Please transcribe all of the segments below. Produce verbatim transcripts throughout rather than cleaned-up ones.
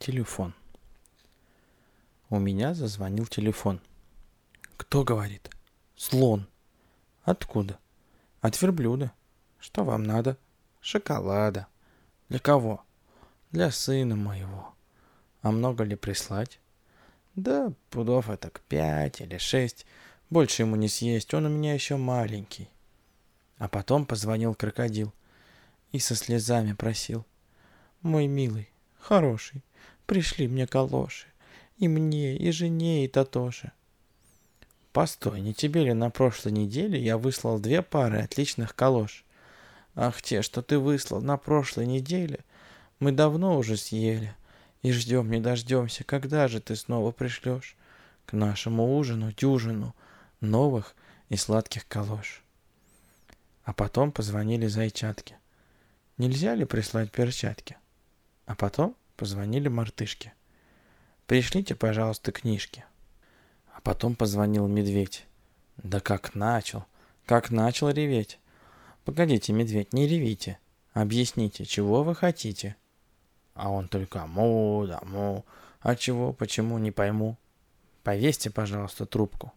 Телефон. У меня зазвонил телефон. Кто говорит? Слон. Откуда? От верблюда. Что вам надо? Шоколада. Для кого? Для сына моего. А много ли прислать? Да, пудов этак пять или шесть. Больше ему не съесть, он у меня еще маленький. А потом позвонил крокодил и со слезами просил. Мой милый, хороший, пришли мне калоши. И мне, и жене, и Татоше. Постой, не тебе ли на прошлой неделе я выслал две пары отличных калош? Ах, те, что ты выслал на прошлой неделе, мы давно уже съели. И ждем не дождемся, когда же ты снова пришлешь к нашему ужину дюжину новых и сладких калош. А потом позвонили зайчатки. Нельзя ли прислать перчатки? А потом позвонили мартышки. Пришлите, пожалуйста, книжки. А потом позвонил медведь. Да как начал, как начал реветь. Погодите, медведь, не ревите. Объясните, чего вы хотите? А он только му да му. А чего, почему, не пойму. Повесьте, пожалуйста, трубку.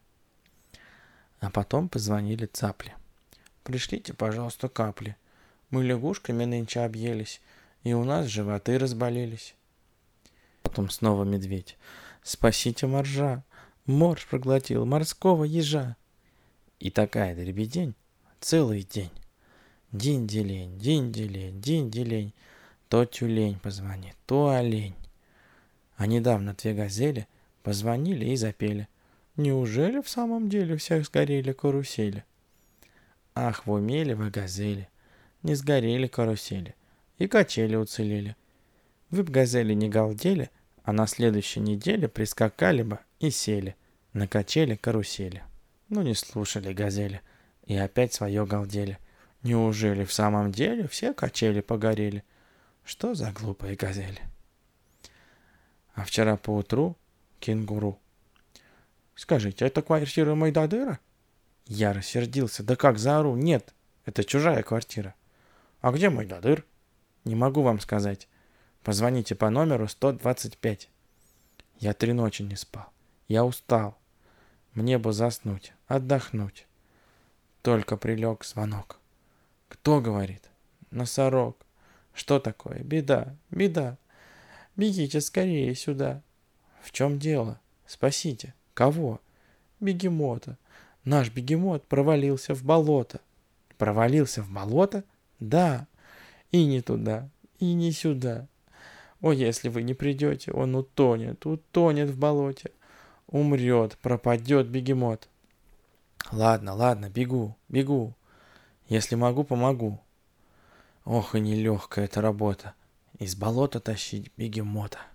А потом позвонили цапли. Пришлите, пожалуйста, капли. Мы лягушками нынче объелись, и у нас животы разболелись. Потом снова медведь. Спасите моржа, морж проглотил морского ежа. И такая дребедень целый день. Динь-делень, динь-делень, динь-делень. То тюлень позвонит, то олень. А недавно две газели позвонили и запели. Неужели в самом деле всех сгорели карусели? Ах, в уме ли вы, газели, не сгорели карусели, и качели уцелели. Вы б, газели, не галдели, а на следующей неделе прискакали бы и сели на качели-карусели. Ну, не слушали газели и опять свое галдели. Неужели в самом деле все качели погорели? Что за глупые газели? А вчера поутру кенгуру. Скажите, это квартира Майдадыра? Я рассердился. Да как заору? Нет, это чужая квартира. А где Майдадыр? Не могу вам сказать. Позвоните по номеру сто двадцать пять. Я три ночи не спал. Я устал. Мне бы заснуть, отдохнуть. Только прилег звонок. Кто говорит? Носорог. Что такое? Беда, беда. Бегите скорее сюда. В чем дело? Спасите. Кого? Бегемота. Наш бегемот провалился в болото. Провалился в болото? Да. И не туда, и не сюда. О, если вы не придете, он утонет, утонет в болоте. Умрет, пропадет бегемот. Ладно, ладно, бегу, бегу. Если могу, помогу. Ох, и нелегкая эта работа. Из болота тащить бегемота.